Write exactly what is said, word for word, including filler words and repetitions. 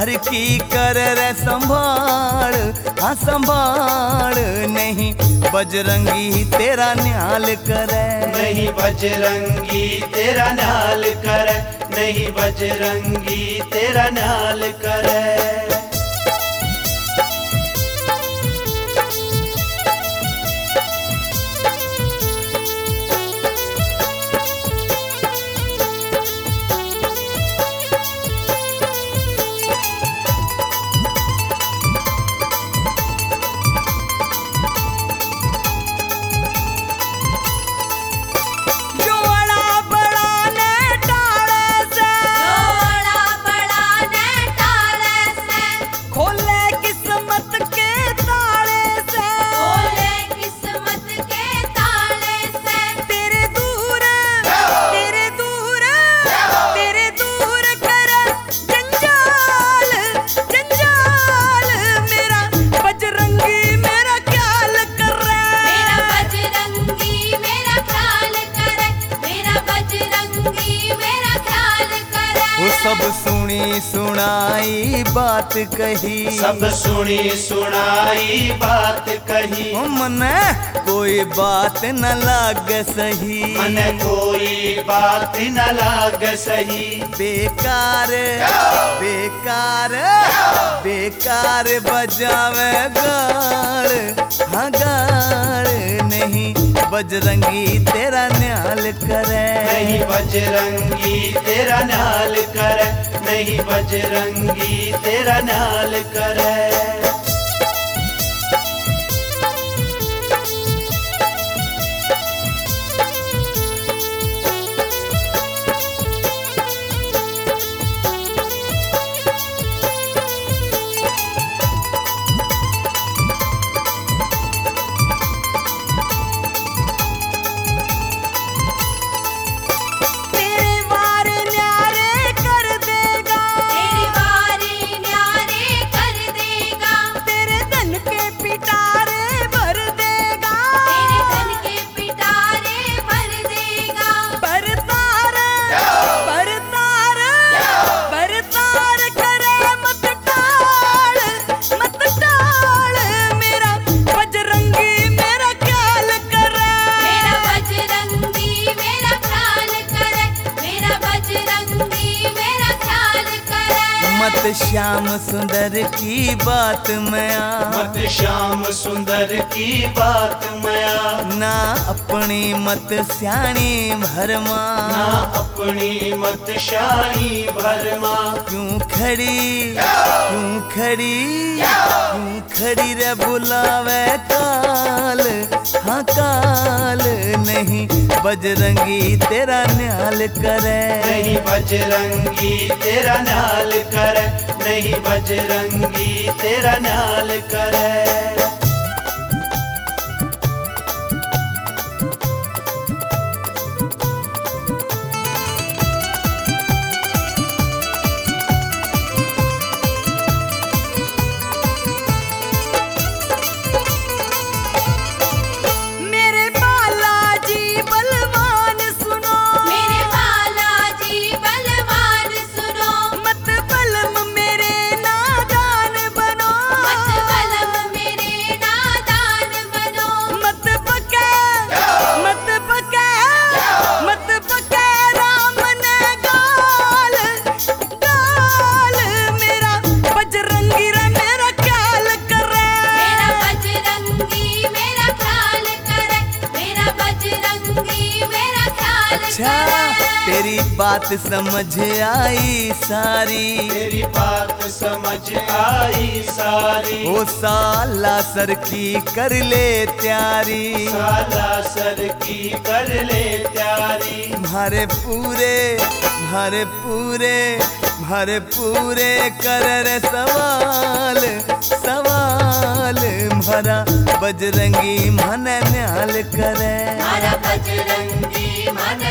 हर की कर रे संभाल, हाँ संभाल, नहीं बजरंगी तेरा न्याल करे, नहीं बजरंगी तेरा न्याल करे, नहीं बजरंगी तेरा न्याल करे। सब सुनी सुनाई बात कही, सब सुनी सुनाई बात कही, मने कोई बात न लाग सही, मने कोई बात न लाग सही। बेकार बेकार बेकार बजावे गाल, हाँ गाल, नहीं बजरंगी तेरा न्याल करे, नहीं बजरंगी तेरा न्याल करे, नहीं बजरंगी तेरा न्याल करे। मत श्याम सुंदर की बात में आ, मत श्याम सुंदर की बात में आ, ना अपनी मत स्याणी भरमा, ना अपनी मत शाही भरमा। क्यों खड़ी क्यों खड़ी क्यों खड़ी रे बुलावे काल, हाँ काल, नहीं बजरंगी तेरा न्याल करे, नहीं बजरंगी तेरा न्याल करे, नहीं बजरंगी तेरा न्याल करे। तेरी बात समझ आई सारी, तेरी बात समझ आई सारी, ओ साला सर की कर ले त्यारी, साला सर की कर ले त्यारी। मारे पूरे मारे पूरे मारे पूरे कर रे सवाल सवाल, मारा बजरंगी मन न्याल करे, मारा बजरंगी मन